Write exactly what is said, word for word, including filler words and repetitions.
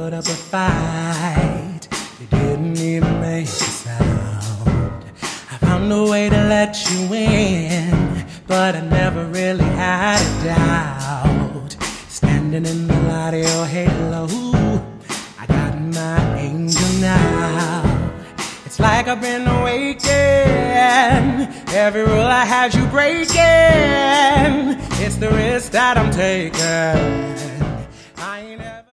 put up a fight. You didn't even make a sound. I found a way to let you in, but I never really had a doubt. Standing in the light of your halo, I got my angel now. It's like I've been awakened. Every rule I had you breaking. It's the risk that I'm taking.